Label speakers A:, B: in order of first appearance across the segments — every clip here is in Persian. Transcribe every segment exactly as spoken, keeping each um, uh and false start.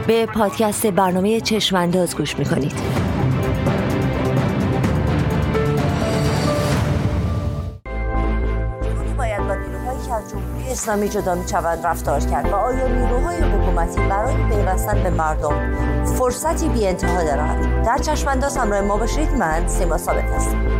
A: به پادکست برنامه چشمانداز گوش میکنید. باید با نیروهایی که از جمهوری اسلامی جدا میشوند رفتار کرد و آیا نیروهای حکومتی برای پیوستن به مردم فرصتی بی انتها دارند؟ در چشمانداز همراه ما باشید. من سیما ثابت هستم.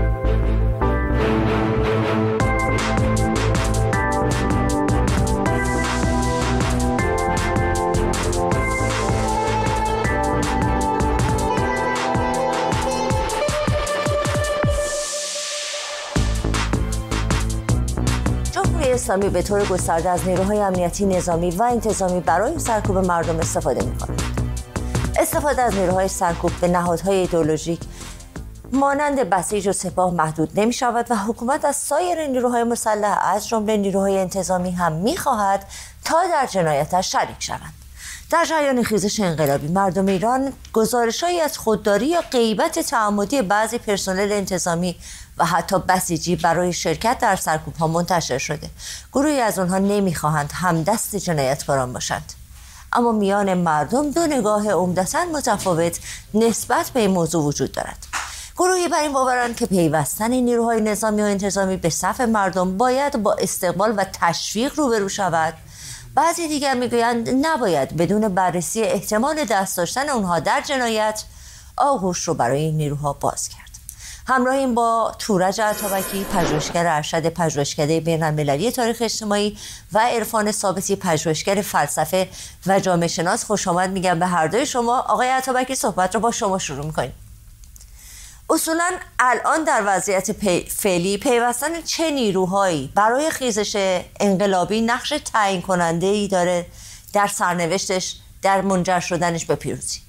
A: اسلامی به طور گسترده از نیروهای امنیتی نظامی و انتظامی برای سرکوب مردم استفاده می‌کند. استفاده از نیروهای سرکوب به نهادهای ایدئولوژیک مانند بسیج و سپاه محدود نمی‌شود و حکومت از سایر نیروهای مسلح از جمله نیروهای انتظامی هم می‌خواهد تا در جنایتش شریک شوند. در جریان خیزش انقلابی مردم ایران گزارش‌هایی از خودداری یا غیبت تعمدی بعضی پرسنل انتظامی و حتی بسیجی برای شرکت در سرکوب‌ها منتشر شده. گروهی از آنها نمی‌خواهند همدست جنایتکاران باشند. اما میان مردم دو نگاه عمدتاً متفاوت نسبت به این موضوع وجود دارد. گروهی بر این باورند که پیوستن نیروهای نظامی و انتظامی به صف مردم باید با استقبال و تشویق روبرو شود. بعضی دیگر میگویند نباید بدون بررسی احتمال دست داشتن اونها در جنایت آغوش رو برای این نیروها باز کرد. همراهیم با تورج عطابکی، پژوهشگر ارشد پژوهشکده بین‌المللی تاریخ اجتماعی و عرفان ثابتی، پژوهشگر فلسفه و جامعه شناس، خوش آمد میگم به هر دوی شما. آقای عطابکی، صحبت رو با شما شروع میکنیم. اصولاً الان در وضعیت پی... فعلی پیوستن چه نیروهایی برای خیزش انقلابی نقش تعیین کننده ای داره در سرنوشتش، در منجر شدنش به پیروزی؟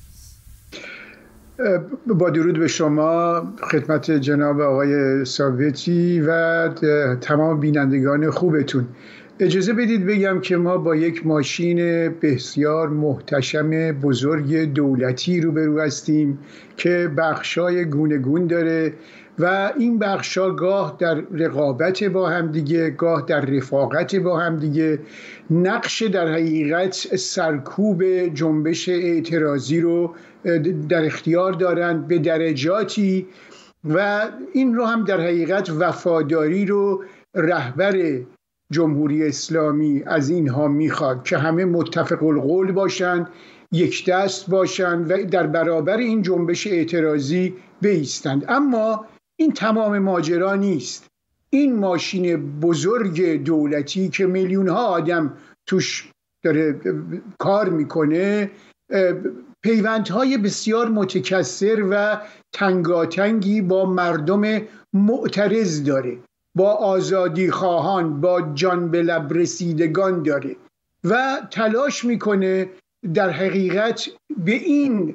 B: با درود به شما، خدمت جناب آقای ثابتی و تمام بینندگان خوبتون. اجازه بدید بگم که ما با یک ماشین بسیار محتشم بزرگ دولتی روبرو هستیم که بخشای گونه گون داره و این بخشا گاه در رقابت با هم دیگه، گاه در رفاقت با هم دیگه، نقش در حقیقت سرکوب جنبش اعتراضی رو در اختیار دارند به درجاتی و این رو هم در حقیقت وفاداری رو رهبر جمهوری اسلامی از اینها میخواد که همه متفق القول باشند، یک دست باشند و در برابر این جنبش اعتراضی بایستند. اما این تمام ماجرا نیست. این ماشین بزرگ دولتی که میلیون ها آدم توش داره کار میکنه پیوندهای بسیار متکثر و تنگاتنگی با مردم معترض داره، با آزادی خواهان، با جان به لب رسیدگان داره و تلاش میکنه در حقیقت به این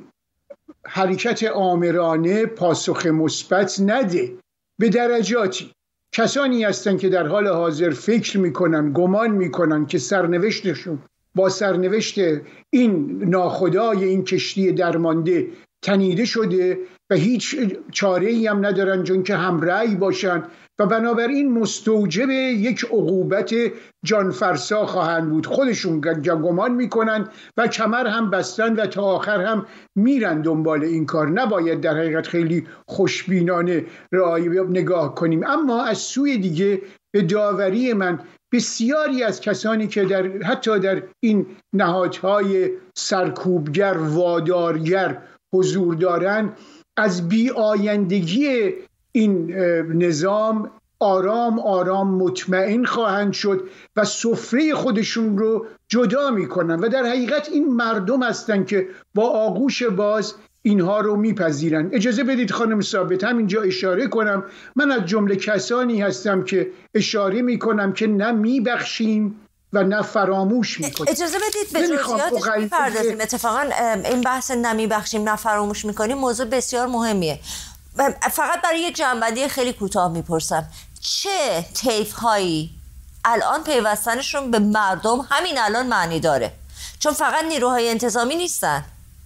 B: حرکت آمرانه پاسخ مثبت نده. به درجاتی کسانی هستند که در حال حاضر فکر میکنن، گمان میکنن که سرنوشتشون با سرنوشت این ناخدای این کشتی درمانده تنیده شده و هیچ چاره‌ای هم ندارن جون که همرأی باشن و بنابراین مستوجب یک عقوبت جانفرسا خواهند بود. خودشون گمان میکنن و کمر هم بستن و تا آخر هم میرن دنبال این کار. نباید در حقیقت خیلی خوشبینانه رأی نگاه کنیم. اما از سوی دیگه به داوری من بسیاری از کسانی که در حتی در این نهادهای سرکوبگر وادارگر حضور دارن از بی آیندگی این نظام آرام آرام مطمئن خواهند شد و سفره خودشون رو جدا میکنن و در حقیقت این مردم هستن که با آغوش باز اینها رو میپذیرن. اجازه بدید خانم ثابت همینجا اشاره کنم، من از جمله کسانی هستم که اشاره میکنم که نه میبخشیم و نه فراموش میکنیم.
A: اجازه بدید به جزئیاتش بپردازیم. اتفاقا این بحث نه میبخشیم نه فراموش میکنیم موضوع بسیار مهمیه. فقط برای یک جنبندی خیلی کوتاه میپرسم، چه طیف هایی الان پیوستنشون به مردم همین الان معنی داره؟ چون فقط نیروهای انتظامی نیستن.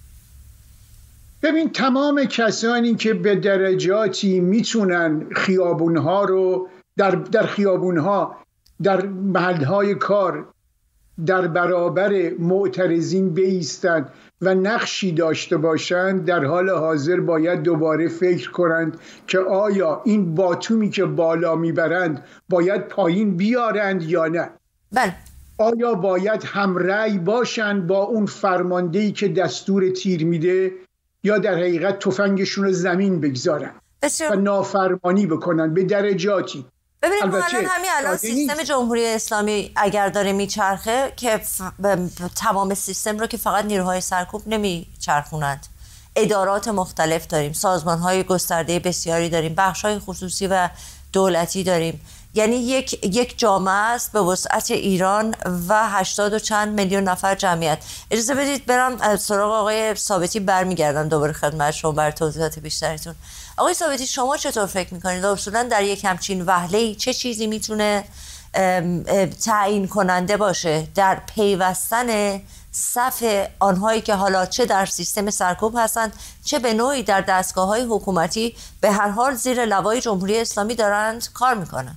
B: ببین، تمام کسانی که به درجاتی میتونن خیابونها رو در, در خیابونها در محلهای کار در برابر معترضین بایستند و نقشی داشته باشند، در حال حاضر باید دوباره فکر کنند که آیا این باتومی که بالا میبرند باید پایین بیارند یا نه.
A: بله.
B: آیا باید همرأی باشند با اون فرماندهی که دستور تیر میده یا در حقیقت تفنگشون رو زمین بگذارن و نافرمانی بکنن به درجاتی.
A: ببینید الان همین الان سیستم جمهوری اسلامی اگر داره میچرخه که ف... تمام سیستم رو که فقط نیروهای سرکوب نمیچرخونند، ادارات مختلف داریم، سازمان‌های گسترده بسیاری داریم، بخش‌های خصوصی و دولتی داریم، یعنی یک یک جامعه است به وسعت ایران و هشتاد و چند میلیون نفر جمعیت. اجازه بدید برم سراغ آقای ثابتی، برمیگردم دوباره خدمت شما برای توضیحات بیشترتون. آقای ثابتی، شما چطور فکر میکنید اصولا در یک همچین وهله‌ای چه چیزی میتونه تعیین کننده باشه در پیوستن صف آنهایی که حالا چه در سیستم سرکوب هستند چه به نوعی در دستگاه‌های حکومتی به هر حال زیر لوای جمهوری اسلامی دارند کار میکنن؟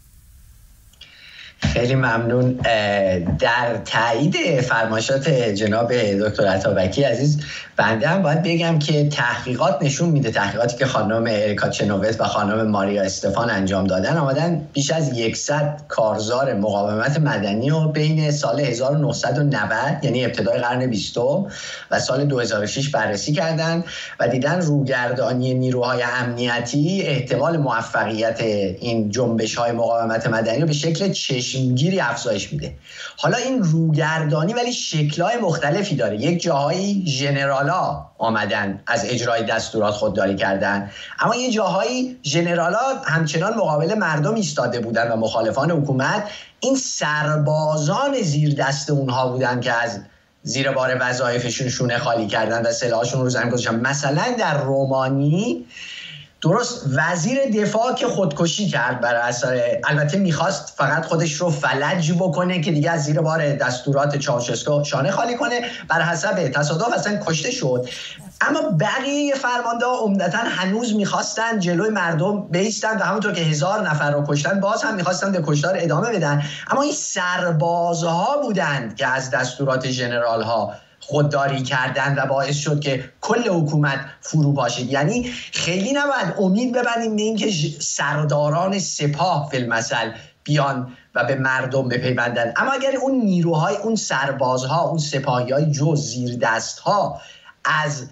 C: خیلی ممنون. در تایید فرمایشات جناب دکتر عطابکی عزیز، بنده هم باید بگم که تحقیقات نشون میده، تحقیقاتی که خانم اریکا چنووت و خانم ماریا استفان انجام دادن، آمدن بیش از صد کارزار مقاومت مدنی و بین سال هزار و نهصد و نود یعنی ابتدای قرن بیستم و سال دو هزار و شش بررسی کردن و دیدن روگردانی نیروهای امنیتی احتمال موفقیت این جنبش‌های مقاومت مدنی رو به شکل چشمگیری افزایش میده. حالا این روگردانی ولی شکل‌های مختلفی داره. یک جاهایی ژنرالا آمدن از اجرای دستورات خودداری کردن، اما یه جاهایی ژنرالا همچنان مقابل مردم ایستاده بودن و مخالفان حکومت این سربازان زیر دست اونها بودن که از زیر بار وظایفشون شونه خالی کردن و سلاحشون رو زمین گذاشتن. مثلا در رومانی درست وزیر دفاع که خودکشی کرد برای اثر، البته میخواست فقط خودش رو فلج بکنه که دیگه از زیر بار دستورات چاوشسکو شانه خالی کنه، بر حسب تصادف اصلا کشته شد. اما بقیه فرمانده ها عمدتاً هنوز میخواستن جلوی مردم بایستن و همونطور که هزار نفر رو کشتن باز هم میخواستن به کشتار ادامه بدن. اما این سربازها بودند که از دستورات ژنرال ها خودداری کردن و باعث شد که کل حکومت فرو پاشید. یعنی خیلی نباید امید ببندیم به اینکه سرداران سپاه فی المثل بیان و به مردم بپیوندن، اما اگر اون نیروهای، اون سربازها، اون سپاهیای جو زیر دستها از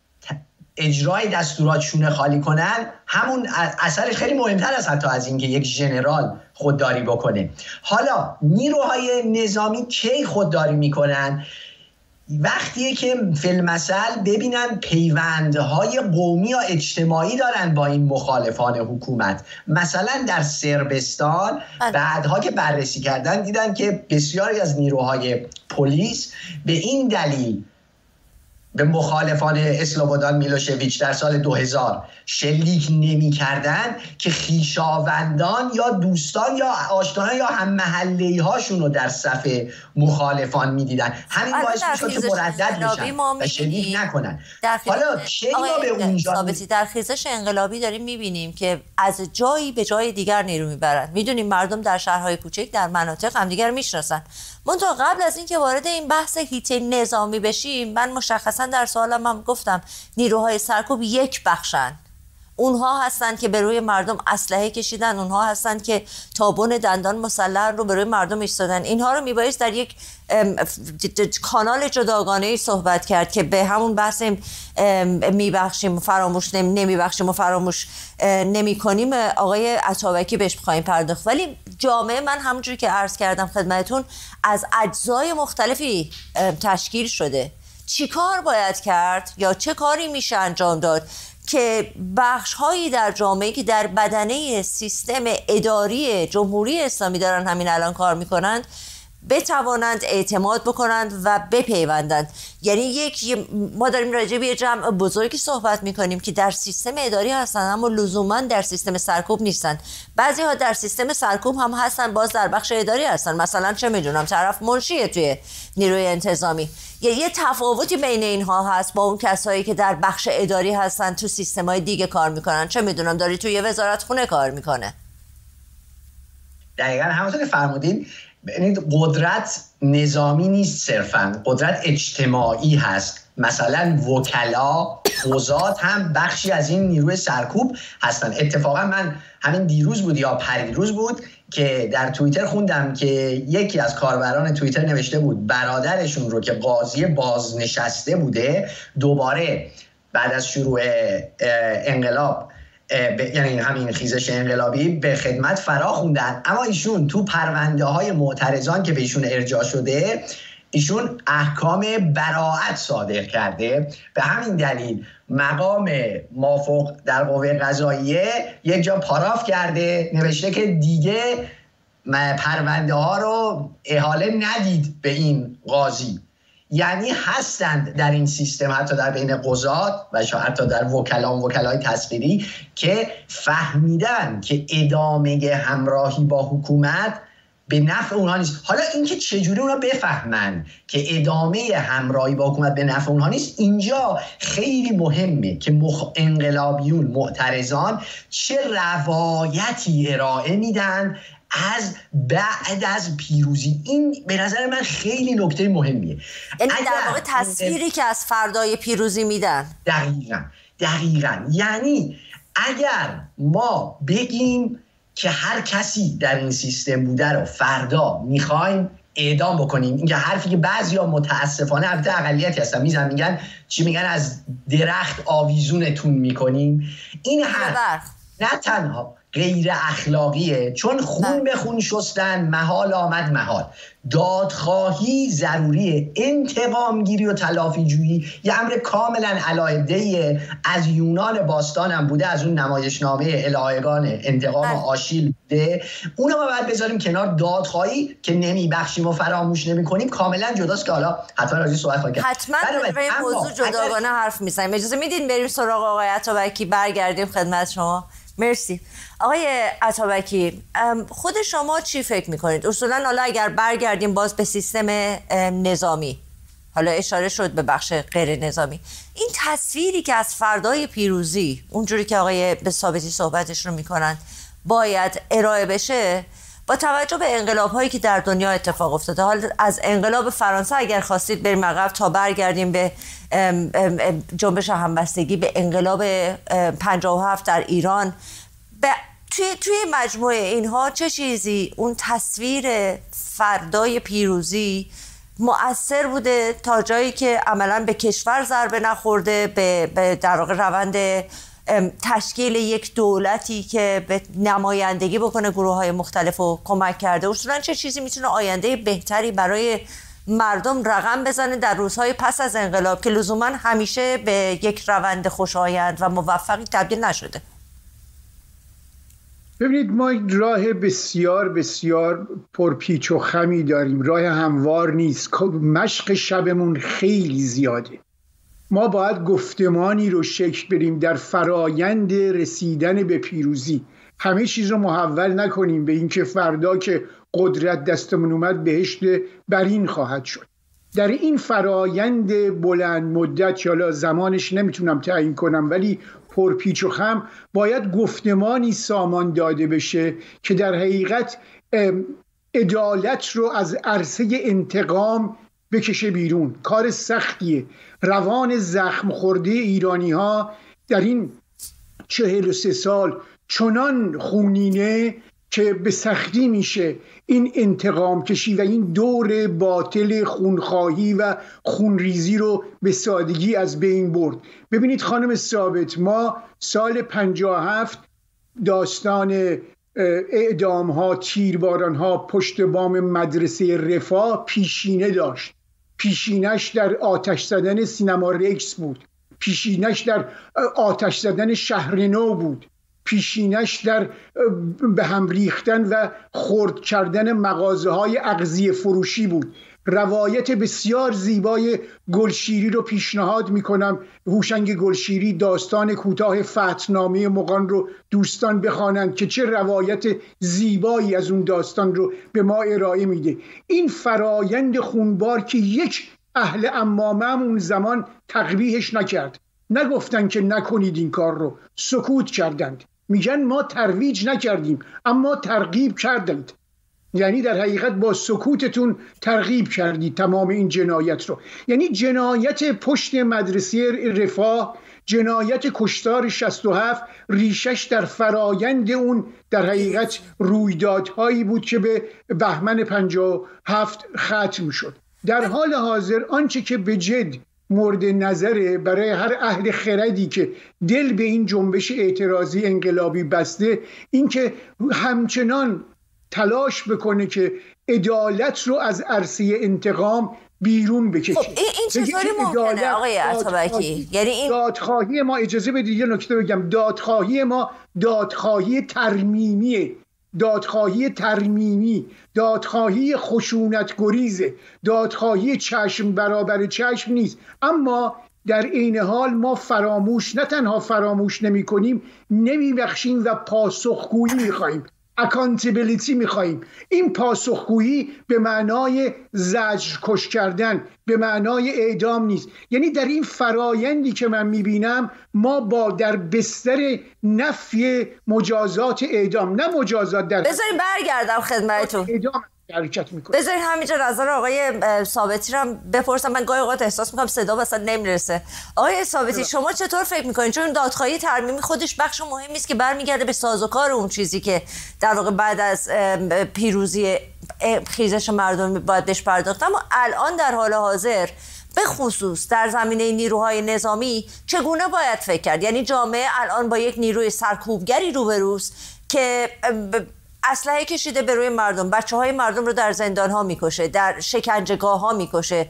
C: اجرای دستورات شونه خالی کنن، همون اثرش خیلی مهمتر است حتی از اینکه یک ژنرال خودداری بکنه. حالا نیروهای نظامی کی خودداری میکنن؟ وقتیه که فی المثل ببینن پیوندهای قومی یا اجتماعی دارن با این مخالفان حکومت. مثلا در صربستان بعدها که بررسی کردن دیدن که بسیاری از نیروهای پلیس به این دلیل به مخالفان اسلوبودان میلوشویچ در سال دو هزار شلیک نمی کردن که خویشاوندان یا دوستان یا آشنایان یا هم محله‌ای هاشون رو در صف مخالفان می دیدن. همین باعث میشد که مردد بشن و شلیک نکنن. حالا چه ما به اونجا
A: در خیزش انقلابی داریم میبینیم که از جایی به جای دیگر نیرو میبرن. میدونیم مردم در شهرهای کوچک در مناطق هم دیگر میشناسن. منتها قبل از اینکه وارد این بحث هیته نظامی بشیم، من مشخصا در سوالم هم گفتم نیروهای سرکوب یک بخشن. اونها هستن که به روی مردم اسلحه کشیدن، اونها هستن که تابون دندان مسلح رو به روی مردم ایستادن. اینها رو میبایست در یک کانال جداگانه‌ای صحبت کرد که به همون بحث میبخشیم و فراموش نمیبخشیم و فراموش نمی کنیم آقای عطابکی بهش بخوایم پرداخت. ولی جامعه من همونجوری که عرض کردم خدمتون از اجزای مختلفی تشکیل شده. چی کار باید کرد یا چه کاری میشه انجام داد که بخش‌هایی در جامعه که در بدنه سیستم اداری جمهوری اسلامی دارن همین الان کار میکنند بتوانند اعتماد بکنند و بپیوندند؟ یعنی یک ما داریم راجع به یه جمع بزرگی صحبت میکنیم که در سیستم اداری هستن اما لزوما در سیستم سرکوب نیستن. بعضی ها در سیستم سرکوب هم هستن باز در بخش اداری هستن. مثلا چه میدونم طرف منشیه توی نیروی انتظامی. یه, یه تفاوتی بین اینها هست با اون کسایی که در بخش اداری هستن تو سیستم‌های دیگه کار میکنن. چه میدونم داری توی یه وزارت خونه کار میکنه.
C: دقیقاً همونطور که فرمودین ببینید قدرت نظامی نیست صرفاً، قدرت اجتماعی هست. مثلا وکلا، قضات هم بخشی از این نیروی سرکوب هستن. اتفاقا من همین دیروز بود یا پریروز بود که در توییتر خوندم که یکی از کاربران توییتر نوشته بود برادرشون رو که قاضی بازنشسته بوده دوباره بعد از شروع انقلاب یعنی همین خیزش انقلابی به خدمت فرا خوندن، اما ایشون تو پرونده های معترضان که به ایشون ارجاع شده ایشون احکام براءت صادر کرده. به همین دلیل مقام مافوق در قوه قضاییه یک جا پاراف کرده، نوشته که دیگه پرونده ها رو احاله ندید به این قاضی. یعنی هستند در این سیستم حتی در بین قضات و شاید حتی در وکلا و وکلای تصویری که فهمیدن که ادامه همراهی با حکومت به نفع اونها نیست. حالا اینکه چجوری اونا بفهمن که ادامه همراهی با حکومت به نفع اونها نیست، اینجا خیلی مهمه که مخ... انقلابیون معترضان چه روایتی ارائه میدن از بعد از پیروزی. این به نظر من خیلی نکته مهمیه.
A: یعنی در واقع تصویری که از فردای پیروزی میدن.
C: دقیقاً دقیقاً یعنی اگر ما بگیم که هر کسی در این سیستم بوده رو فردا میخوایم اعدام بکنیم، این که حرفی که بعضیا متاسفانه البته اقلیتی هستن میزنن میگن چی میگن از درخت آویزونتون میکنیم، این حرف نه تنها غیر اخلاقیه، چون خون به خون شستن محال آمد محال. دادخواهی ضروریه، انتقام گیری و تلافی جویی یه امر کاملا علاهده‌ایه، از یونان باستان هم بوده، از اون نمایشنامه الهیگان انتقام آشیل بوده. اونو ما باید بذاریم کنار. دادخواهی که نمیبخشیم و فراموش نمی‌کنیم کاملا جداست که حالا حتما راجع صحبت خواهیم کرد.
A: حتما در این موضوع جداگانه حرف می‌زنیم. اجازه میدین بریم سراغ آقای عطابکی، برگردیم خدمت شما. مرسی. آقای عطابکی، خود شما چی فکر میکنید؟ اصولا حالا اگر برگردیم باز به سیستم نظامی، حالا اشاره شد به بخش غیر نظامی، این تصویری که از فردای پیروزی اونجوری که آقای به ثابتی صحبتش رو میکنن باید ارائه بشه، با توجه به انقلاب هایی که در دنیا اتفاق افتاده، حالا از انقلاب فرانسه اگر خواستید بریم عقب تا برگردیم به جنبش همبستگی، به انقلاب پنجاه و هفت در ایران، توی توی مجموعه اینها چه چیزی اون تصویر فردای پیروزی مؤثر بوده تا جایی که عملاً به کشور ضربه نخورده، به, به در واقع روند تشکیل یک دولتی که به نمایندگی بکنه گروه های مختلف رو کمک کرده؟ اصولاً چه چیزی میتونه آینده بهتری برای مردم رقم بزنه در روزهای پس از انقلاب که لزوماً همیشه به یک روند خوشایند و موفقی تبدیل نشده؟
B: ببینید، ما راه بسیار بسیار پرپیچ و خمی داریم، راه هموار نیست، مشق شبمون خیلی زیاده. ما باید گفتمانی رو شکل بدیم در فرایند رسیدن به پیروزی. همه چیز رو محول نکنیم به اینکه فردا که قدرت دستمون اومد بهشت برین خواهد شد. در این فرایند بلند مدت، یا زمانش نمیتونم تعیین کنم، ولی پرپیچ و خم، باید گفتمانی سامان داده بشه که در حقیقت عدالت رو از عرصه انتقام بکشه بیرون. کار سختیه. روان زخم خورده ایرانی ها در این چهل و سه سال چنان خونینه که به سختی میشه این انتقام کشی و این دور باطل خونخواهی و خونریزی رو به سادگی از بین برد. ببینید خانم ثابت، ما سال پنجاه و هفت داستان اعدام ها، تیرباران ها پشت بام مدرسه رفاه پیشینه داشت. پیشینش در آتش زدن سینما رکس بود، پیشینش در آتش زدن شهر نو بود، پیشینش در به هم ریختن و خرد کردن مغازه های اغذیه فروشی بود. روایت بسیار زیبای گلشیری رو پیشنهاد میکنم. هوشنگ گلشیری داستان کوتاه فتحنامه مغان رو دوستان بخوانند که چه روایت زیبایی از اون داستان رو به ما ارائه میده. این فرایند خونبار که یک اهل عمامه اون زمان تقبیحش نکرد، نگفتن که نکنید این کار رو، سکوت کردند. میگن ما ترویج نکردیم اما ترغیب کردند. یعنی در حقیقت با سکوتتون ترغیب کردید تمام این جنایت رو. یعنی جنایت پشت مدرسه رفاه، جنایت کشتار شصت و هفت ریشش در فرایند اون در حقیقت رویدادهایی بود که به بهمن پنجاه و هفت ختم شد. در حال حاضر آنچه که به جد مورد نظره برای هر اهل خردی که دل به این جنبش اعتراضی انقلابی بسته، این که همچنان تلاش بکنه که عدالت رو از عرصه انتقام بیرون بکشه.
A: خب این, این چطوری ممکنه آقای عطابکی؟ یعنی این
B: دادخواهی ما، اجازه بدید یه نکته بگم، دادخواهی ما دادخواهی ترمیمیه، دادخواهی ترمیمی، دادخواهی خشونت گریزه، دادخواهی چشم برابر چشم نیست. اما در عین حال ما فراموش، نه تنها فراموش نمی کنیم، نمی بخشیم و پاسخگویی می خواهیم، اکانتیبلیتی می خواهیم. این پاسخگویی به معنای زجر کش کردن، به معنای اعدام نیست. یعنی در این فرایندی که من می بینم ما با در بستر نفی مجازات اعدام، نه مجازات در
A: بذاریم برگردم خدمتتون
B: اعدام حرکت میکنه.
A: بذارید همینجا نظر آقای ثابتی رو بپرسم. من گاهی اوقات احساس میکنم صدا واسه نمیرسه. آقای ثابتی شما چطور فکر میکنید؟ چون دادخواهی ترمیمی خودش بخش مهمی است که برمیگرده به سازوکار اون چیزی که در واقع بعد از پیروزی خیزش مردم باید بهش پرداخت. اما الان در حال حاضر به خصوص در زمینه نیروهای نظامی چگونه باید فکر کرد؟ یعنی جامعه الان با یک نیروی سرکوبگری روبروست که اسلحه کشیده به روی مردم، بچه های مردم رو در زندان ها میکشه، در شکنجهگاه ها میکشه،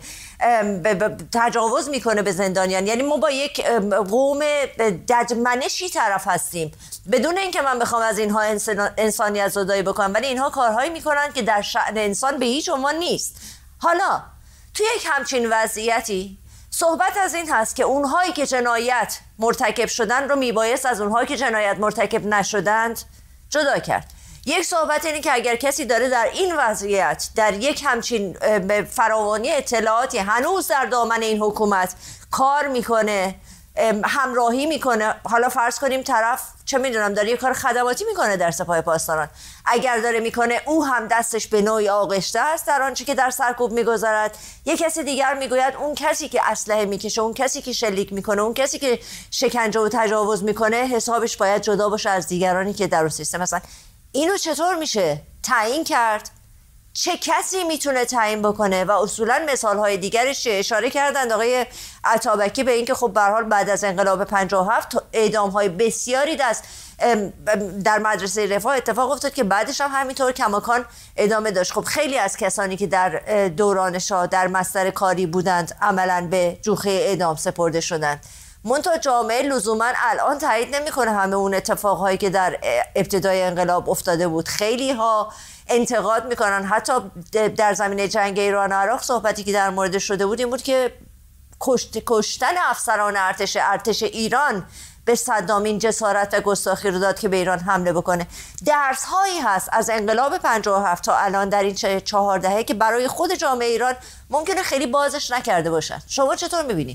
A: تجاوز میکنه به زندانیان. یعنی ما با یک قوم ددمنشی طرف هستیم، بدون اینکه من بخوام از اینها انسانیت زدایی بکنم، ولی اینها کارهایی میکنن که در شأن انسان به هیچ عنوان نیست. حالا توی یک همچین وضعیتی صحبت از این هست که اونهایی که جنایت مرتکب شدن رو میبایست از اونهایی که جنایت مرتکب نشدند جدا کرد. یک صحبت اینه که اگر کسی داره در این وضعیت در یک همچین فراوانی اطلاعاتی هنوز در دامن این حکومت کار میکنه، همراهی میکنه، حالا فرض کنیم طرف چه میدونم داره یه کار خدماتی میکنه در سپاه پاسداران، اگر داره میکنه او هم دستش به نوعی آغشته است در آنچه که در سرکوب میگذارد، یک کسی دیگر میگوید اون کسی که اسلحه میکشه، اون کسی که شلیک میکنه، اون کسی که شکنجه و تجاوز میکنه حسابش باید جدا باشه از دیگرانی که در اون سیستم هستن. اینو چطور میشه تعیین کرد؟ چه کسی میتونه تعیین بکنه؟ و اصولا مثالهای دیگرش اشاره کردند آقای عطابکی به اینکه خب به هر حال بعد از انقلاب پنجاه و هفت اعدام‌های بسیاری دست در مدرسه رفاه اتفاق افتاد که بعدش هم همینطور کماکان ادامه داشت. خب خیلی از کسانی که در دوران شاه در مصدر کاری بودند عملاً به جوخه اعدام سپرده شدند. منتها جامعه لزوما الان تایید نمیکنه همه اون اتفاقهایی که در ابتدای انقلاب افتاده بود. خیلی ها انتقاد میکنن، حتی در زمینه جنگ ایران و عراق صحبتی که در مورد شده بود این بود که کشت، کشتن افسران ارتش ارتش ایران به صدام این جسارت و گستاخی رو داد که به ایران حمله بکنه. درس هایی هست از انقلاب پنجاه و هفت تا الان در این چهار دهه که برای خود جامعه ایران ممکنه خیلی بازش نکرده باشن. شما چطور میبینید؟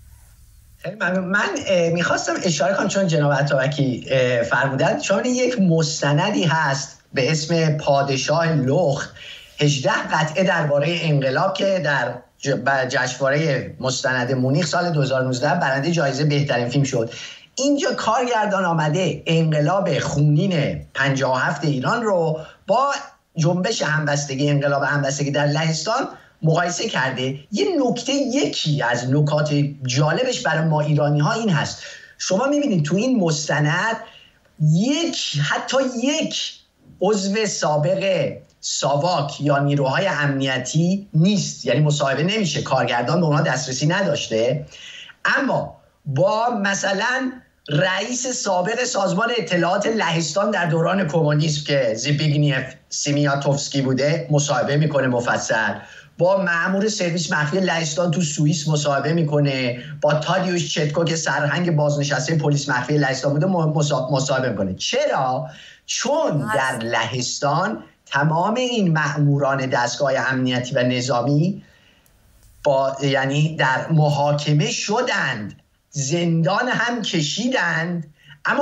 C: من, من میخواستم اشاره کنم چون جناب عطابکی فرمودند، چون یک مستندی هست به اسم پادشاه لخت، هجده قطعه درباره انقلاب که در جشنواره مستند مونیخ سال دو هزار و نوزده برنده جایزه بهترین فیلم شد. اینجا کارگردان آمده انقلاب خونین پنجاه و هفت ایران رو با جنبش همبستگی، انقلاب همبستگی در لهستان مقایسه کرده. یه نکته، یکی از نکات جالبش برای ما ایرانی ها این هست، شما میبینید تو این مستند یک حتی یک عضو سابق ساواک یا نیروهای امنیتی نیست، یعنی مصاحبه نمیشه، کارگردان به اونها دسترسی نداشته. اما با مثلا رئیس سابق سازمان اطلاعات لهستان در دوران کمونیسم که زیبیگنیف سیمیاتوفسکی بوده مصاحبه میکنه مفصل، با مأمور سرویس مخفی لهستان تو سوئیس مصاحبه میکنه، با تادیوش چتکو که سرهنگ بازنشسته پلیس مخفی لهستان بوده مصاحبه میکنه. چرا؟ چون در لهستان تمام این مأموران دستگاه امنیتی و نظامی با یعنی در محاکمه شدند، زندان هم کشیدند، اما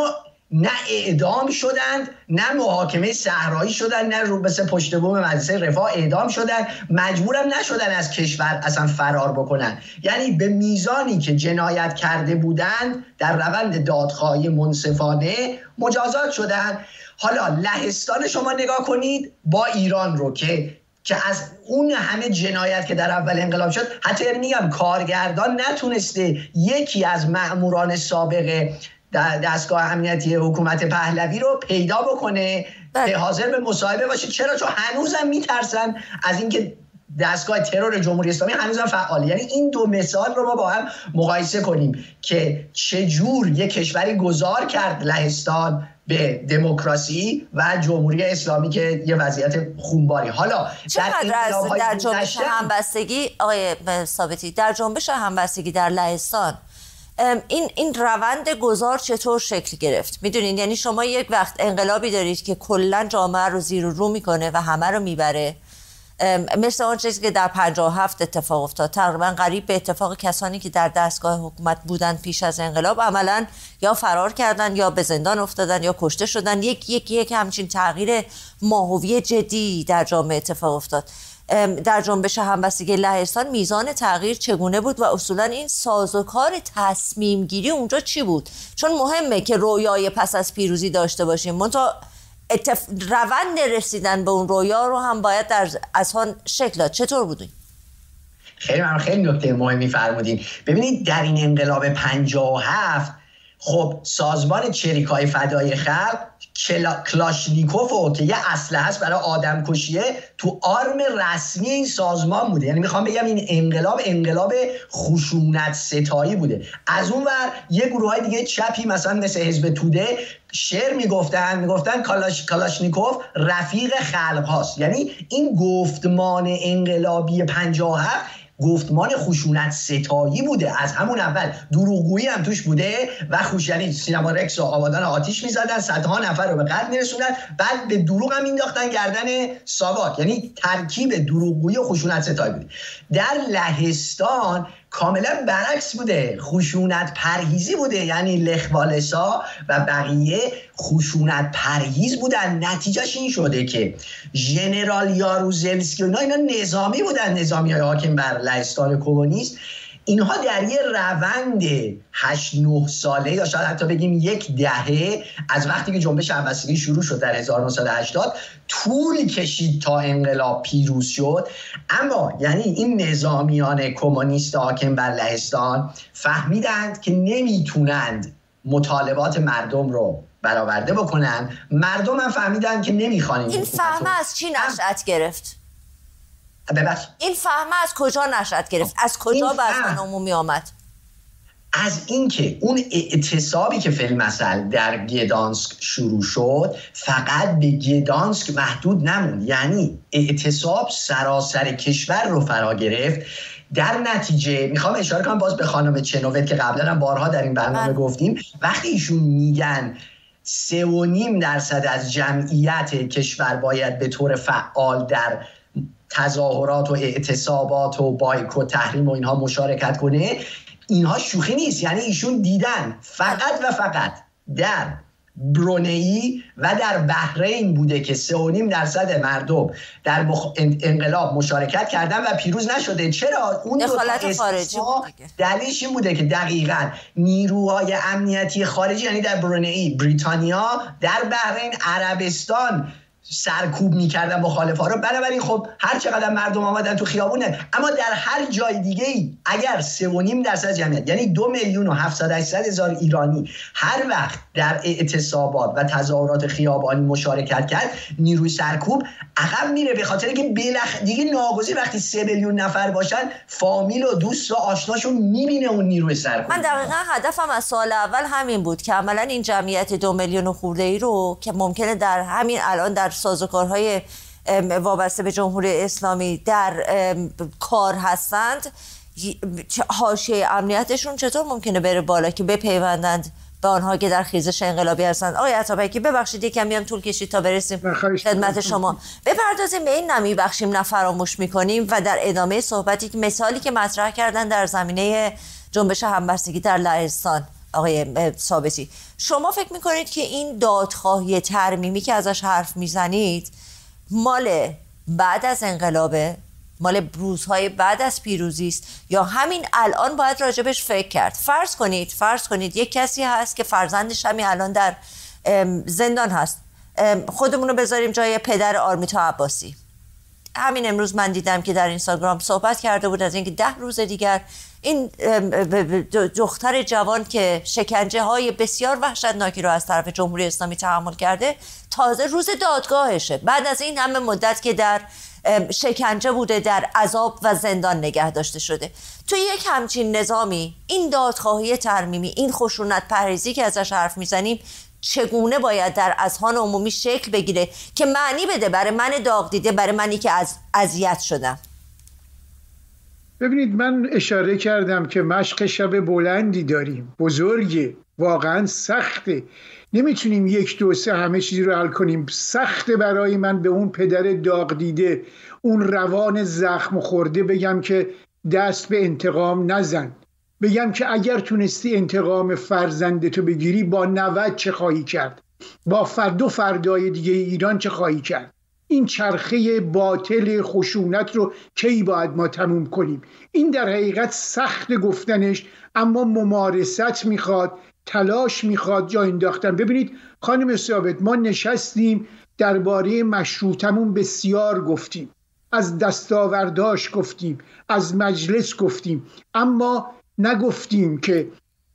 C: نه اعدام شدند، نه محاکمه صحرایی شدند، نه رو مثل پشت بوم مدرسه رفاه اعدام شدند، مجبورم نشدن از کشور اصلا فرار بکنن. یعنی به میزانی که جنایت کرده بودند در روند دادخواهی منصفانه مجازات شدند. حالا لهستان شما نگاه کنید با ایران رو که که از اون همه جنایت که در اول انقلاب شد، حتی میگم کارگردان نتونسته یکی از مأموران سابق دستگاه امنیتی حکومت پهلوی رو پیدا بکنه که حاضر به مصاحبه باشه. چرا؟ چون هنوزم میترسن از اینکه دستگاه ترور جمهوری اسلامی هنوزم فعاله. یعنی این دو مثال رو ما با هم مقایسه کنیم که چجور یک کشوری گذار کرد لهستان به دموکراسی و جمهوری اسلامی که یه وضعیت خونباری. حالا
A: در در جنبش همبستگی آقای ثابتی، در جنبش همبستگی در لهستان این این روند گذار چطور شکل گرفت؟ میدونین یعنی شما یک وقت انقلابی دارید که کلا جامعه رو زیر و رو میکنه و همه رو میبره، مثل اون چیزی که در پنجاه و هفت اتفاق افتاد، تقریبا قریب به اتفاق کسانی که در دستگاه حکومت بودن پیش از انقلاب عملا یا فرار کردن یا به زندان افتادن یا کشته شدن. یک یک یک همچین تغییر ماهوی جدی در جامعه اتفاق افتاد. در جنبش همبستگی لهستان میزان تغییر چگونه بود و اصولا این سازوکار تصمیم گیری اونجا چی بود؟ چون مهمه که رویای پس از پیروزی داشته باشیم، منتها اتف... روند رسیدن به اون رویا رو هم باید در اذهان شکل داد. چطور بودین؟
C: خیلی من خیلی نکته مهمی فرمودین. ببینید در این انقلاب پنجاه و هفت خب سازمان چریکای فدای خلق کلا... کلاشنیکوفو که یه اسلحه هست برای آدم کشیه تو آرم رسمی این سازمان بوده. یعنی میخوام بگم این انقلاب انقلاب خشونت ستایی بوده. از اون ور یه گروه های دیگه چپی مثلا مثل حزب توده شعر میگفتن میگفتن کلاش... کلاشنیکوف رفیق خلق هاست. یعنی این گفتمان انقلابی پنجاه و هفت گفتمان خشونت ستایی بوده از همون اول. دروغگویی هم توش بوده و خوش، یعنی سینما رکس و آبادان آتیش میزدن، صدها نفر رو به قتل میرسوندن، بعد به دروغ هم مینداختن گردن ساواک. یعنی ترکیب دروغگویی و خشونت ستایی بوده. در لهستان کاملا برعکس بوده، خشونت پرهیزی بوده. یعنی لخوالسا و بقیه خشونت پرهیز بودن. نتیجهش این شده که ژنرال یاروزلسکی و اینا نظامی بودن، نظامی های حاکم بر لهستان کمونیست. اینها در یه روند هشت نه ساله یا شاید حتی بگیم یک دهه از وقتی که جنبش همبستگی شروع شد در هزار و نهصد و هشتاد طول کشید تا انقلاب پیروز شد. اما یعنی این نظامیان کمونیست حاکم بر لهستان فهمیدند که نمیتونند مطالبات مردم رو برآورده بکنن. مردم هم فهمیدن که نمیخوان.
A: این فهم از چی نشأت گرفت؟
C: ببخش.
A: این فهم از کجا نشأت گرفت؟ از کجا به اذهان عمومی آمد؟
C: از اینکه اون اعتصابی که فیلم مثل در گدانسک شروع شد فقط به گدانسک محدود نموند. یعنی اعتصاب سراسر کشور رو فرا گرفت. در نتیجه میخوام اشاره کنم باز به خانم چنووت که قبلا هم بارها در این برنامه من. گفتیم وقتی ایشون میگن سه و نیم درصد از جمعیت کشور باید به طور فعال در تظاهرات و اعتصابات و بایکوت تحریم و اینها مشارکت کنه، اینها شوخی نیست. یعنی ایشون دیدن فقط و فقط در برونئی و در بحرین بوده که سه و نیم درصد مردم در مخ... انقلاب مشارکت کردن و پیروز نشده. چرا؟ اون
A: دخالت خارجی
C: دلیلش این بوده که دقیقاً نیروهای امنیتی خارجی، یعنی در برونئی، بریتانیا، در بحرین، عربستان سرکوب میکردن مخالفا رو. بنابراین خب هر چقدر مردم آمدن تو خیابونه، اما در هر جای دیگه ای اگر سه و نیم درصد جمعیت یعنی دو میلیون و هفتصد هشتصد هزار ایرانی هر وقت در اعتصابات و تظاهرات خیابانی مشارکت کرد، نیروی سرکوب عقب میره، به خاطر که بلخ دیگه ناگزیر وقتی سه میلیون نفر باشن فامیل و دوست و آشناشون میبینه اون نیروی سرکوب.
A: من دقیقاً هدفم از سال اول همین بود که عملاً این جمعیت دو میلیون خورده ای رو که ممکنه در همین الان در سازوکارهای وابسته به جمهوری اسلامی در کار هستند، حاشیه امنیتشون چطور ممکنه بره بالا که بپیوندند به آنها که در خیزش انقلابی هستند؟ آقای عطابکی ببخشید یکم هم طول کشید تا برسیم خدمت شما. بپردازیم به این نمی بخشیم نه فراموش میکنیم و در ادامه صحبتی که مثالی که مطرح کردن در زمینه جنبش همبستگی در لهستان آقای ثابتی، شما فکر میکنید که این دادخواهی ترمیمی که ازش حرف میزنید مال بعد از انقلابه، مال روزهای بعد از پیروزی است، یا همین الان باید راجبش فکر کرد؟ فرض کنید فرض کنید یک کسی هست که فرزندش همین الان در زندان هست، خودمون رو بذاریم جای پدر آرمیتا عباسی. همین امروز من دیدم که در اینستاگرام صحبت کرده بود از اینکه ده روز دیگر این دختر جوان که شکنجه های بسیار وحشتناکی رو از طرف جمهوری اسلامی تحمل کرده تازه روز دادگاهشه، بعد از این همه مدت که در شکنجه بوده، در عذاب و زندان نگه داشته شده. توی یک همچین نظامی این دادخواهی ترمیمی، این خشونت پرهیزی که ازش حرف میزنیم چگونه باید در اذهان عمومی شکل بگیره که معنی بده برای من داغ دیده، برای منی که از اذیت شدم؟
B: ببینید، من اشاره کردم که مشق شب بلندی داریم، بزرگه، واقعا سخته، نمیتونیم یک دو سه همه چیزی رو حل کنیم. سخته برای من به اون پدر داغ دیده، اون روان زخم خورده بگم که دست به انتقام نزن، بگم که اگر تونستی انتقام فرزندتو بگیری با نود چه خواهی کرد، با فرد و فردای دیگه ایران چه خواهی کرد. این چرخه باطل خشونت رو کی باید ما تموم کنیم؟ این در حقیقت سخت گفتنش، اما ممارست میخواد، تلاش میخواد، جا انداختن. ببینید خانم ثابت، ما نشستیم درباره مشروطمون بسیار گفتیم، از دستاورداش گفتیم، از مجلس گفتیم، اما نگفتیم که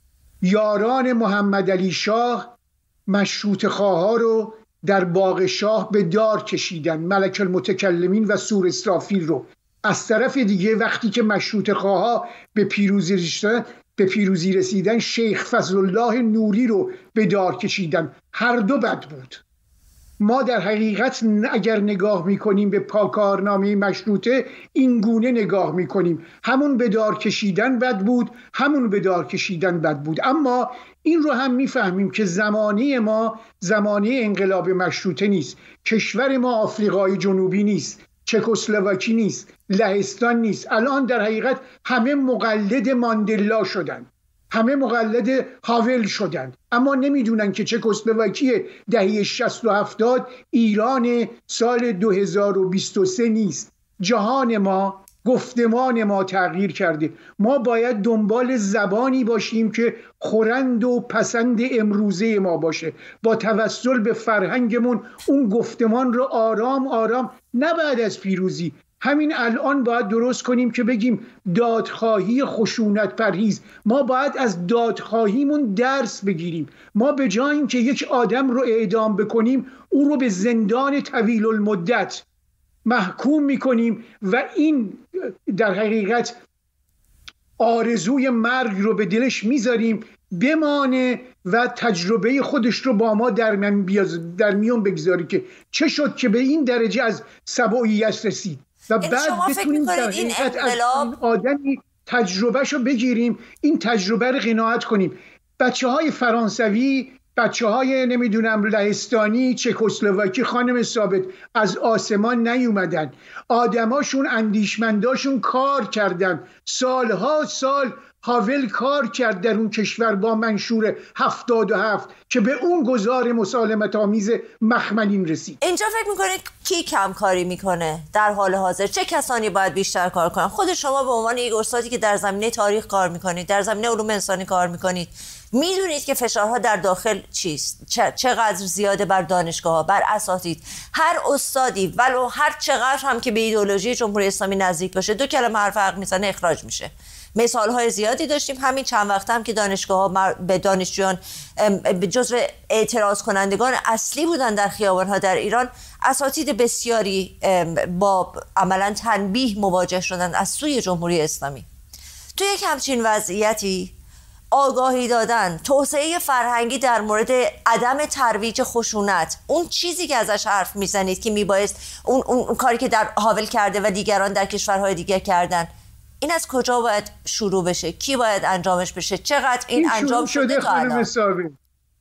B: یاران محمد علی شاه مشروط خواها رو در باغ شاه به دار کشیدن، ملک المتکلمین و سور اسرافیل رو. از طرف دیگه وقتی که مشروط خواها به پیروزی رسیدن به پیروزی رسیدن شیخ فضل الله نوری رو به دار کشیدن. هر دو بد بود. ما در حقیقت اگر نگاه میکنیم به پاکارنامه مشروطه این گونه نگاه میکنیم، همون به دار کشیدن بد بود، همون به دار کشیدن بد بود. اما این رو هم میفهمیم که زمانه ما زمانه انقلاب مشروطه نیست. کشور ما آفریقای جنوبی نیست، چکسلواکی نیست، لهستان نیست. الان در حقیقت همه مقلد ماندلا شدن، همه مقلد هاول شدن، اما نمیدونن که چکسلواکی دهه شصت و هفتاد ایران سال دو هزار و بیست و سه نیست. جهان ما، گفتمان ما تغییر کرده. ما باید دنبال زبانی باشیم که خورند و پسند امروزه ما باشه، با توسل به فرهنگمون اون گفتمان رو آرام آرام، نه بعد از پیروزی، همین الان باید درست کنیم که بگیم دادخواهی خشونت پرهیز. ما باید از دادخواهیمون درس بگیریم. ما به جای اینکه یک آدم رو اعدام بکنیم، او رو به زندان طویل المدت محکوم میکنیم و این در حقیقت آرزوی مرگ رو به دلش میذاریم بمانه و تجربه خودش رو با ما در, در میون بگذاری که چه شد که به این درجه از سبوعیت رسید و بعد بتونیم در حقیقت از این آدمی تجربهشو بگیریم، این تجربه رو قناعت کنیم. بچه های فرانسوی، بچه های نمیدونم لهستانی، چکسلواکی، خانم ثابت، از آسمان نیومدن. آدماشون، اندیشمنداشون کار کردن، سالها سال هاول کار کرد در اون کشور با منشور هفتاد و هفت که به اون گزار مسالمت آمیز مخملین رسید.
A: اینجا فکر میکنید کی کم کاری میکنه در حال حاضر؟ چه کسانی باید بیشتر کار کنن؟ خود شما به عنوان یک استادی که در زمینه تاریخ کار میکنید، در زمینه علوم انسانی کار میکنید، میدونید که فشارها در داخل چیست، چقدر زیاده بر دانشگاه ها، بر اساتید. هر استادی ولو هر چقدر هم که به ایدئولوژی جمهوری اسلامی نزدیک باشه، دو کلمه حرف حق میزنه اخراج میشه. مثال‌های زیادی داشتیم. همین چند وقت هم که دانشگاه‌ها به دانشجویان جزو اعتراض کنندگان اصلی بودن در خیابان‌ها در ایران، اساتید بسیاری با عملاً تنبیه مواجه شدن از سوی جمهوری اسلامی. تو یک همچین وضعیتی آگاهی دادن، توسعه فرهنگی در مورد عدم ترویج خشونت، اون چیزی که ازش حرف میزنید که میبایست اون, اون, اون کاری که در هاول کرده و دیگران در کشورهای دیگر کردن، این از کجا باید شروع بشه؟ کی باید انجامش بشه؟ چقدر این, این انجام شده تا الان؟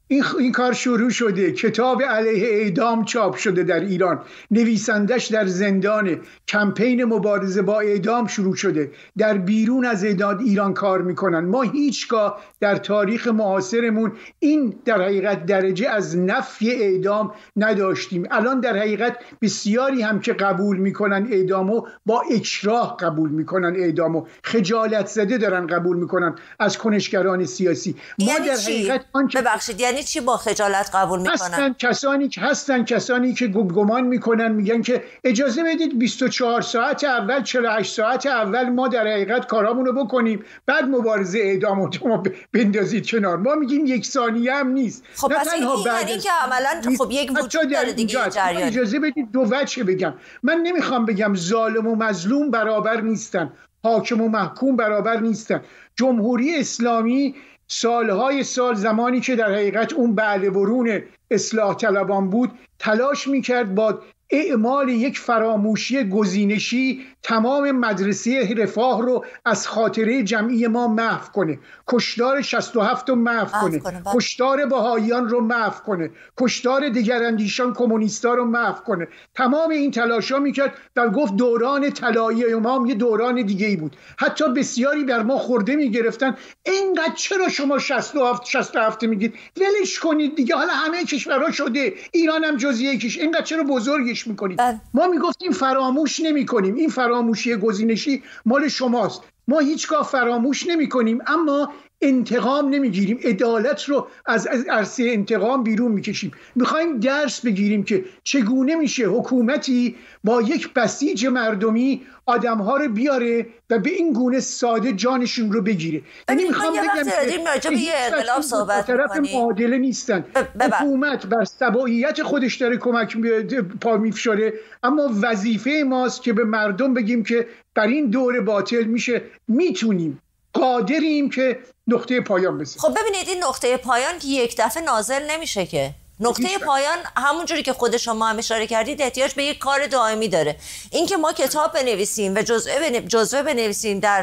B: این, این کار شروع شده. کتاب علیه اعدام چاپ شده در ایران، نویسندش در زندانه. کمپین مبارزه با اعدام شروع شده. در بیرون از اعدام ایران کار میکنن. ما هیچگاه در تاریخ معاصرمون این در حقیقت درجه از نفی اعدام نداشتیم. الان در حقیقت بسیاری هم که قبول میکنن اعدامو با اکراه قبول میکنن، اعدامو خجالت زده دارن قبول میکنن از کنشگران سیاسی. ما
A: یعنی
B: در
A: چی؟
B: حقیقت آنچه
A: ببخشید یعنی چی با خجالت قبول میکنن؟
B: هستن کسانی که هستن کسانی که گمان میکنن، میگن که اجازه بدید بیست و چهار ساعت اول، چهل و هشت ساعت اول ما در حقیقت کارامونو بکنیم، بعد مبارزه اعدامو ما بندازید کنار. ما میگیم یک ثانیه هم نیست.
A: خب پس این یعنی که عملا خب یک وجود داره دیگه جریان.
B: اجازه بدید دو وجه بگم. من نمیخوام بگم ظالم و مظلوم برابر نیستن، حاکم و محکوم برابر نیستن. جمهوری اسلامی سالهای سال، زمانی که در حقیقت اون بعد برون اصلاح طلبان بود، تلاش میکرد با اعمال یک فراموشی گزینشی تمام مدرسه رفاه رو از خاطره جمعی ما محو کنه. کشتار شصت و هفت رو محو کنه, کنه. کشتار بهائیان رو محو کنه. کشتار دیگراندیشان کمونیستا رو محو کنه. تمام این تلاشا میکرد و گفت دوران طلایی امام یه دوران دیگه ای بود. حتی بسیاری بر ما خورده میگرفتن اینقدر چرا شما شصت و هفت شصت و هفت میگید، ولش کنید دیگه، حالا همه کشورها شده، ایران هم جزء یکیش، اینقدر چرا بزرگش میکنید؟ ما میگفتیم فراموش نمیکنیم، این فراموشی گزینشی مال شماست. ما هیچگاه فراموش نمیکنیم، اما انتقام نمیگیریم، عدالت رو از عرصه انتقام بیرون میکشیم. میخوایم درس بگیریم که چگونه میشه حکومتی با یک بسیج مردمی آدمها رو بیاره و به این گونه ساده جانشون رو بگیره.
A: یعنی میخوام بگم که یه انقلاب صحبت
B: طرف معادله نیستن. حکومت بر تبعیت خودش داره کمک پا میفشاره، اما وظیفه ماست که به مردم بگیم که در این دور باطل میشه، میتونیم، قادریم که نقطه پایان برسیم.
A: خب ببینید این نقطه پایان که یک دفعه نازل نمیشه که. نقطه پایان همونجوری که خود شما هم اشاره کردید احتیاج به یک کار دائمی داره. این که ما کتاب بنویسیم و جزوه جزوه بنویسیم در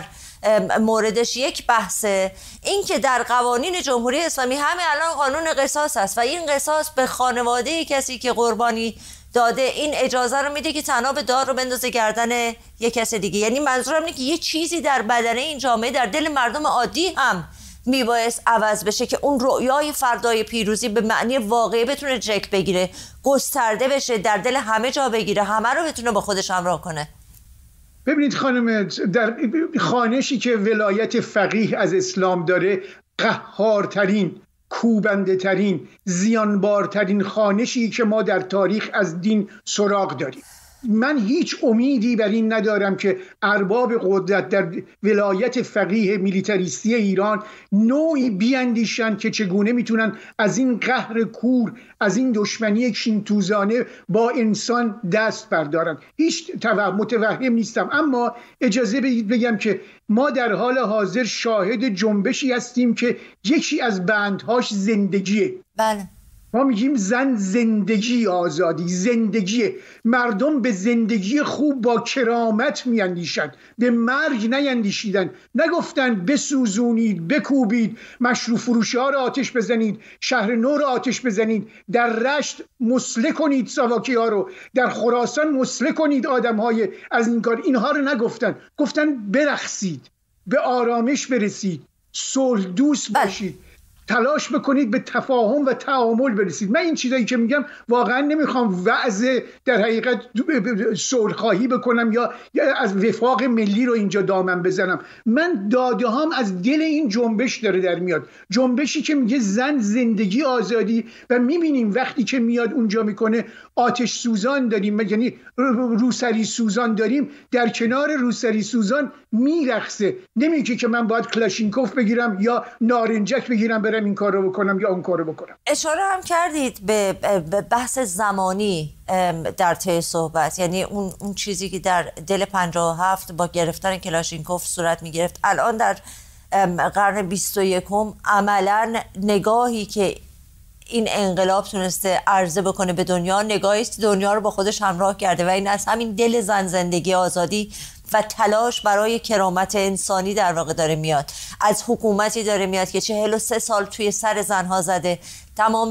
A: موردش یک بحثه. این که در قوانین جمهوری اسلامی همه الان قانون قصاص است و این قصاص به خانواده کسی که قربانی داده این اجازه رو میده که تناب دار رو بندازه گردن یک کس دیگه. یعنی منظورم اینه که یه چیزی در بدن این جامعه، در دل مردم عادی هم میبایست عوض بشه که اون رؤیای فردای پیروزی به معنی واقعی بتونه شکل بگیره، گسترده بشه، در دل همه جا بگیره، همه رو بتونه با خودش همراه کنه.
B: ببینید خانم، در خوانشی که ولایت فقیه از اسلام داره، قهارترین، کوبنده ترین، زیانبارترین خوانشی که ما در تاریخ از دین سراغ داریم. من هیچ امیدی بر این ندارم که ارباب قدرت در ولایت فقیه میلیتریستی ایران نوعی بیاندیشن که چگونه میتونن از این قهر کور، از این دشمنی کینتوزانه با انسان دست بردارن. هیچ متوهم نیستم، اما اجازه بدید بگم که ما در حال حاضر شاهد جنبشی هستیم که یکی از بندهاش زندگیه.
A: بله.
B: ما میگیم زن، زندگی، آزادی، زندگی. مردم به زندگی خوب با کرامت میاندیشند، به مرگ نیندیشیدن. نگفتن بسوزونید، بکوبید، مشروب فروشی ها رو آتش بزنید، شهر نو رو آتش بزنید، در رشت مسله کنید ساواکی ها رو، در خراسان مسله کنید آدم های از این کار. اینها رو نگفتن، گفتن برقصید، به آرامش برسید، صلح دوست باشید، تلاش بکنید به تفاهم و تعامل برسید. من این چیزایی که میگم واقعا نمیخوام وعظ در حقیقت صلح‌خواهی بکنم یا از وفاق ملی رو اینجا دامن بزنم. من داده هام از دل این جنبش داره در میاد، جنبشی که میگه زن، زندگی، آزادی. و میبینیم وقتی که میاد اونجا میکنه آتش سوزان داریم، یعنی روسری سوزان داریم، در کنار روسری سوزان میرقصه. نمیگه که من باید کلاشینکوف بگیرم یا نارنجک بگیرم برم این کار رو بکنم یا اون کار رو بکنم.
A: اشاره هم کردید به بحث زمانی در طی صحبت، یعنی اون اون چیزی که در دل پنجاه و هفت با گرفتن کلاشینکوف صورت می گرفت، الان در قرن بیست و یکم عملاً نگاهی که این انقلاب تونسته عرضه بکنه به دنیا، نگاهی است دنیا رو با خودش همراه کرده و این از همین دل زن، زندگی، آزادی و تلاش برای کرامت انسانی در واقع داره میاد، از حکومتی داره میاد که چهل و سه سال توی سر زنها زده، تمام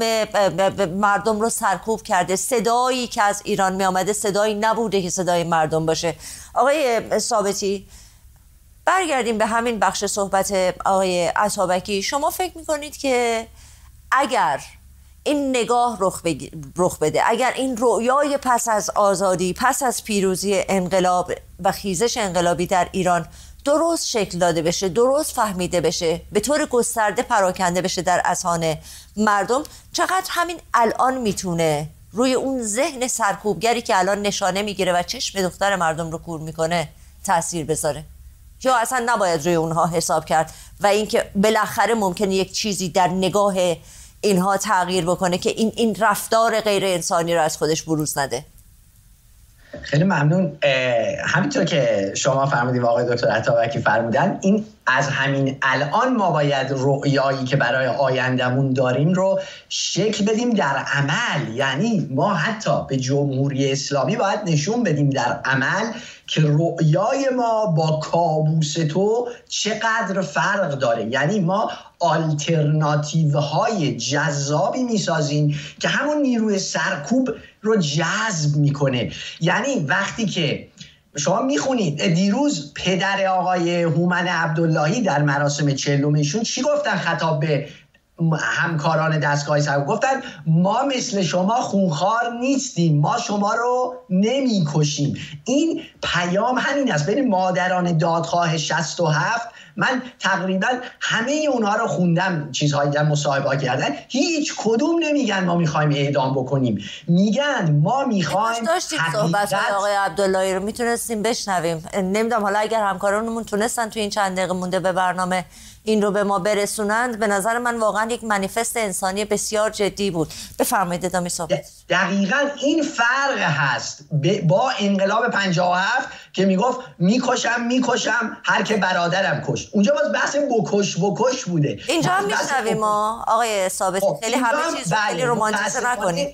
A: مردم رو سرکوب کرده. صدایی که از ایران می آمده صدایی نبوده که صدای مردم باشه. آقای ثابتی، برگردیم به همین بخش صحبت آقای عطابکی. شما فکر میکنید که اگر این نگاه رخ, رخ بده، اگر این رویای پس از آزادی، پس از پیروزی انقلاب و خیزش انقلابی در ایران درست شکل داده بشه، درست فهمیده بشه، به طور گسترده پراکنده بشه در اذهان مردم، چقدر همین الان میتونه روی اون ذهن سرکوبگری که الان نشانه میگیره و چشم دختر مردم رو کور میکنه تأثیر بذاره؟ یا اصلا نباید روی اونها حساب کرد و اینکه بالاخره ممکنه یک چیزی در نگاه اینها تغییر بکنه که این این رفتار غیر انسانی رو از خودش بروز نده؟
C: خیلی ممنون. همینطور که شما فرمودید و آقای دکتر عطابکی فرمودن، این از همین الان ما باید رؤیایی که برای آیندمون داریم رو شکل بدیم در عمل. یعنی ما حتی به جمهوری اسلامی باید نشون بدیم در عمل که رؤیای ما با کابوس تو چقدر فرق داره. یعنی ما آلترناتیو های جذابی میسازیم که همون نیروی سرکوب رو جذب میکنه. یعنی وقتی که شما میخونید دیروز پدر آقای هومن عبداللهی در مراسم چهلمشون چی گفتن خطاب به همکاران دستگاه سرکوب؟ گفتن ما مثل شما خونخوار نیستیم، ما شما رو نمیکشیم. این پیام همین است. ببین مادران دادخواه شصت و هفت، من تقریبا همه اونها رو خوندم، چیزهایی در مصاحبه کردن، هیچ کدوم نمیگن ما میخوایم اعدام بکنیم، میگن ما میخوایم
A: داشتیم صحبت آقای عبداللهی رو میتونستیم بشنویم. نمیدونم حالا اگر همکارانمون تونستن تو این چند دقیقه مونده به برنامه این رو به ما برسونند، به نظر من واقعا یک منیفست انسانی بسیار جدی بود. بفرمایید ادامه صحبت.
C: دقیقاً این فرق هست با انقلاب پنجاه و هفت که میگفت میکشم میکشم هر که برادرم کشت. اونجا باز بحث بکش بکش بوده.
A: اینجا هم میشنویم ما آقای ثابتی خیلی همه چیز خیلی رمانتیزه نکنید.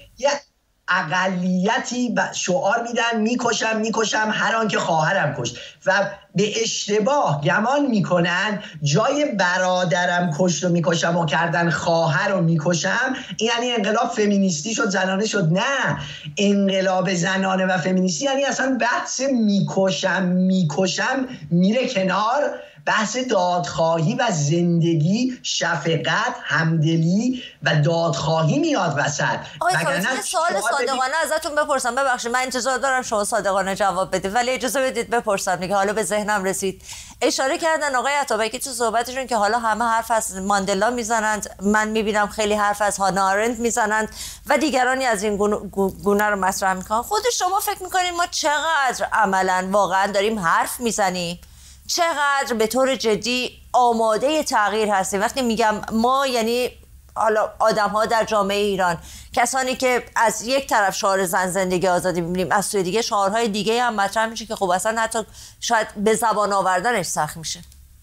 C: اقلیتی شعار میدن میکشم میکشم هر آن که خواهرم کشت و به اشتباه گمان میکنن جای برادرم کشت و میکشم و کردن خواهر رو میکشم این یعنی انقلاب فمینیستی شد، زنانه شد. نه، انقلاب زنانه و فمینیستی یعنی اصلا بحث میکشم میکشم میره کنار، بحث دادخواهی و زندگی، شفقت، همدلی و دادخواهی میاد وسط.
A: آقای ثابتی سوال صادقانه ازتون بپرسم، ببخشید من انتظار دارم شما صادقانه جواب بدید ولی اجازه بدید بپرسم دیگه، حالا به ذهنم رسید. اشاره کردن آقای عطابکی تو صحبتشون که حالا همه حرف از ماندلا میزنند، من میبینم خیلی حرف از هانا آرنت میزنند و دیگرانی از این گونه رو مطرح میکنن. خود شما فکر میکنید ما چقدر عملاً واقعا داریم حرف میزنیم، چقدر به طور جدی آماده تغییر هستیم؟ وقتی میگم ما یعنی حالا آدم ها در جامعه ایران، کسانی که از یک طرف شعار زن زندگی آزادی میبینیم، از سوی دیگه شعارهای دیگه هم مطرح میشه که خب اصلا حتی شاید به زبان آوردنش سخت میشه.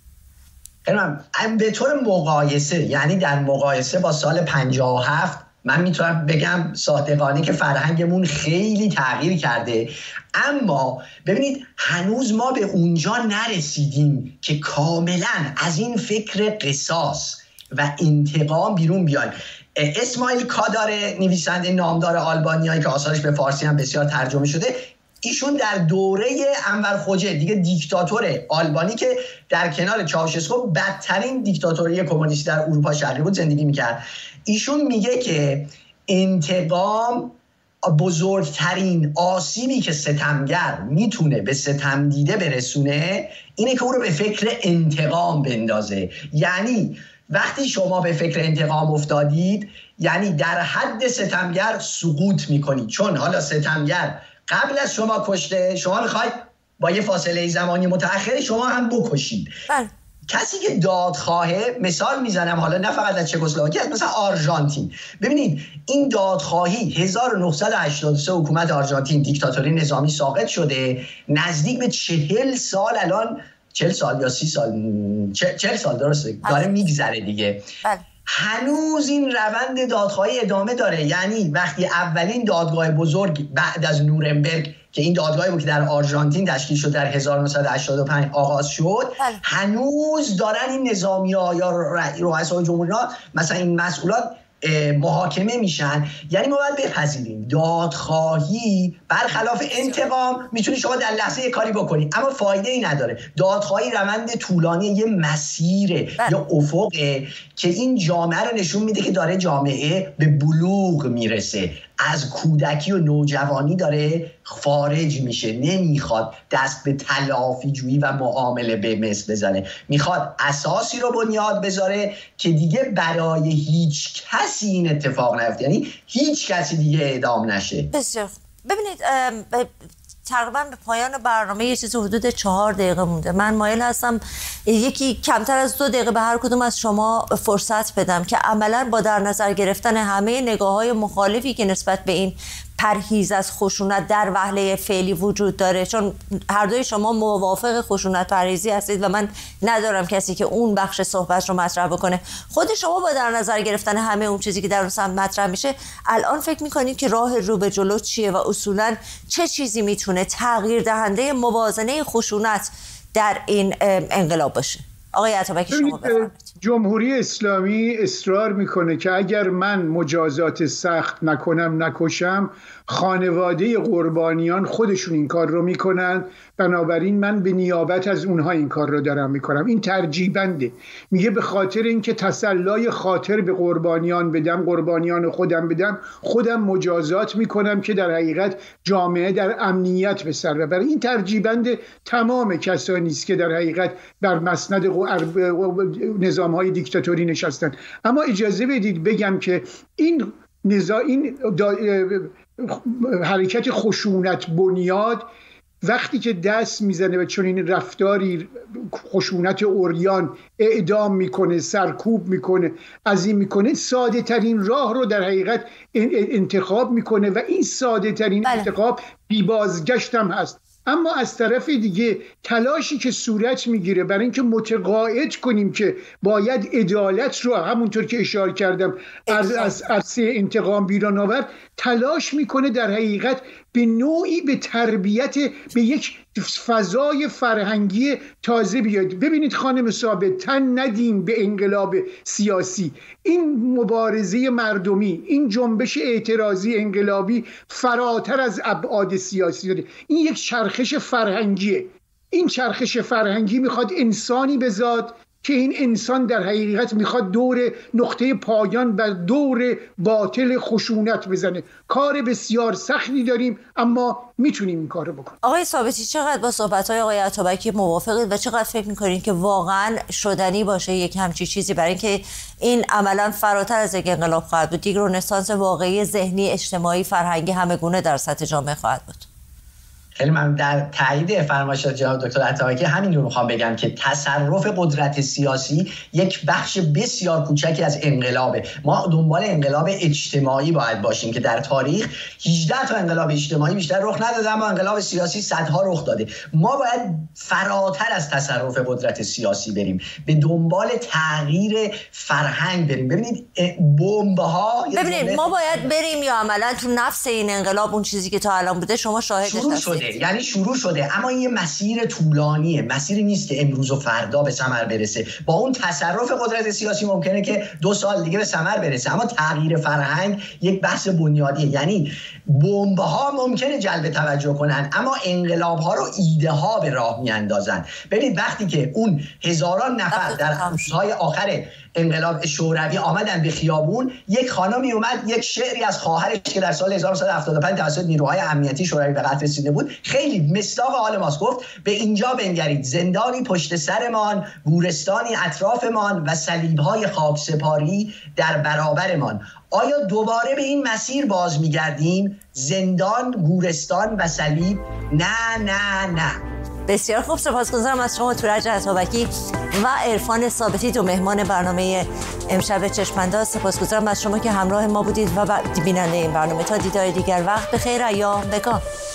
C: به طور مقایسه، یعنی در مقایسه با سال پنجاه و هفت من میتونم بگم صادقانه که فرهنگمون خیلی تغییر کرده، اما ببینید هنوز ما به اونجا نرسیدیم که کاملا از این فکر قصاص و انتقام بیرون بیایم. اسماعیل کاداره، نویسنده نامدار آلبانیایی که آثارش به فارسی هم بسیار ترجمه شده، ایشون در دوره انور خوجه، دیگه دیکتاتور آلبانی که در کنار چاوشسکو بدترین دیکتاتوری کمونیستی در اروپا شرقی بود زندگی میکرد، ایشون میگه که انتقام بزرگترین آسیبی که ستمگر میتونه به ستم دیده برسونه اینه که او رو به فکر انتقام بندازه. یعنی وقتی شما به فکر انتقام افتادید یعنی در حد ستمگر سقوط میکنید، چون حالا ستمگر قبل از شما کشته، شما میخواید با یه فاصله زمانی متأخر شما هم بکشید. بله. کسی که دادخواهه، مثال میزنم حالا نه فقط از چکسلواکی، مثلا آرژانتین، ببینید این دادخواهی هزار و نهصد و هشتاد و سه حکومت آرژانتین دیکتاتوری نظامی ساقط شده، نزدیک به چهل سال الان چهل سال یا سی سال چهل سال درسته داره میگذره دیگه. بله. هنوز این روند دادخواهی ادامه داره. یعنی وقتی اولین دادگاه بزرگ بعد از نورنبرگ که این دادگاهی بود که در آرژانتین تشکیل شد در هزار و نهصد و هشتاد و پنج آغاز شد، هنوز دارن این نظامی‌ها یا رؤسای جمهوری‌ها مثلا این مسئولات محاکمه میشن. یعنی ما باید بپذیریم دادخواهی برخلاف انتقام میتونی شما در لحظه یک کاری بکنی اما فایده ای نداره. دادخواهی روند طولانی، یه مسیره یا افقه که این جامعه رو نشون میده که داره جامعه به بلوغ میرسه، از کودکی و نوجوانی داره خارج میشه، نمیخواد دست به تلافی جویی و معامله به مثل بزنه، میخواد اساسی رو بنیاد بذاره که دیگه برای هیچ کسی این اتفاق نیفته، یعنی هیچ کسی دیگه اعدام نشه.
A: بسیار ببینید تقریبا به پایان برنامه یه چیز حدود چهار دقیقه مونده. من مایل هستم یکی کمتر از دو دقیقه به هر کدوم از شما فرصت بدم که عملاً با در نظر گرفتن همه نگاه‌های مخالفی که نسبت به این پرهیز از خشونت در وهله فعلی وجود داره، چون هر دوی شما موافق خشونت پرهیزی هستید و من ندارم کسی که اون بخش صحبت رو مطرح بکنه، خود شما با در نظر گرفتن همه اون چیزی که در اون سمت مطرح میشه الان فکر میکنید که راه رو به جلو چیه و اصولاً چه چیزی میتونه تغییر دهنده موازنه خشونت در این انقلاب باشه؟ آقای عطابکی شما بفرمایید.
B: جمهوری اسلامی اصرار میکنه که اگر من مجازات سخت نکنم نکشم، خانواده قربانیان خودشون این کار رو میکنن، بنابراین من به نیابت از اونها این کار رو دارم میکنم. این ترجیبنده، میگه به خاطر اینکه تسلای خاطر به قربانیان بدم، قربانیان خودم بدم، خودم مجازات میکنم که در حقیقت جامعه در امنیت به سر ببره. این ترجیبنده تمام کسانی است که در حقیقت بر مسند نظام های دیکتاتوری نشستن. اما اجازه بدید بگم که این نظام، این حرکت خشونت بنیاد وقتی که دست میزنه و چون این رفتاری خشونت عریان اعدام میکنه، سرکوب میکنه، عظیم میکنه، ساده ترین راه رو در حقیقت انتخاب میکنه و این ساده ترین بله. انتخاب بی بازگشت هم هست. اما از طرف دیگه تلاشی که صورت میگیره برای اینکه متقاعد کنیم که باید عدالت رو همونطور که اشاره کردم از از عرصه انتقام بیرون آورد، تلاش میکنه در حقیقت به نوعی به تربیت به یک فضای فرهنگی تازه بیاد. ببینید خانم ثابت، تن ندیم به انقلاب سیاسی. این مبارزه مردمی، این جنبش اعتراضی انقلابی فراتر از ابعاد سیاسی داره. این یک چرخش فرهنگیه. این چرخش فرهنگی میخواد انسانی بزاد که این انسان در حقیقت میخواد دور نقطه پایان و دور باطل خشونت بزنه. کار بسیار سختی داریم اما میتونیم این کارو بکنیم.
A: آقای ثابتی، چقدر با صحبت‌های آقای عطابکی موافقید و چقدر فکر میکنید که واقعا شدنی باشه یک همچین چیزی، برای اینکه این عملا فراتر از یک انقلاب خواهد بود، یک رنسانس واقعی ذهنی، اجتماعی، فرهنگی همگونه در سطح جامعه خواهد بود؟
C: خیلی من در تایید فرمایشات جناب دکتر عطابکی همین رو میخوام بگم که تصرف قدرت سیاسی یک بخش بسیار کوچکی از انقلابه. ما دنبال انقلاب اجتماعی باید باشیم که در تاریخ هجده تا انقلاب اجتماعی بیشتر رخ نداده اما انقلاب سیاسی صدها رخ داده. ما باید فراتر از تصرف قدرت سیاسی بریم، به دنبال تغییر فرهنگ بریم. ببینید بمب‌ها،
A: ببینید ما باید بریم یا عملا تو نفس این انقلاب اون چیزی که تا الان بوده شما شاهدش هستید؟
C: یعنی شروع شده اما این یه مسیر طولانیه، مسیری نیست که امروز و فردا به ثمر برسه. با اون تصرف قدرت سیاسی ممکنه که دو سال دیگه به ثمر برسه، اما تغییر فرهنگ یک بحث بنیادیه. یعنی بمب ها ممکنه جلب توجه کنن اما انقلاب ها رو ایده ها به راه میاندازن. ببینید وقتی که اون هزاران نفر در روزهای آخر انقلاب شوروی آمدن به خیابون، یک خانمی اومد یک شعری از خواهرش که در سال هزار و نهصد و هفتاد و پنج توسط نیروهای امنیتی شوروی به قتل رسیده بود، خیلی مصداق حال ماست. گفت به اینجا بنگرید، زندانی پشت سرمان، گورستانی اطرافمان و صلیب‌های خاکسپاری در برابرمان. آیا دوباره به این مسیر باز می‌گردیم؟ زندان، گورستان و صلیب؟ نه نه نه.
A: بسیار خوب، سپاسگزارم از شما تورج عطابکی و عرفان ثابتی، دو مهمان برنامه امشب چشم‌انداز. سپاسگزارم از شما که همراه ما بودید و بیننده این برنامه. تا دیدار دیگر، وقت بخیر، ایام بکام.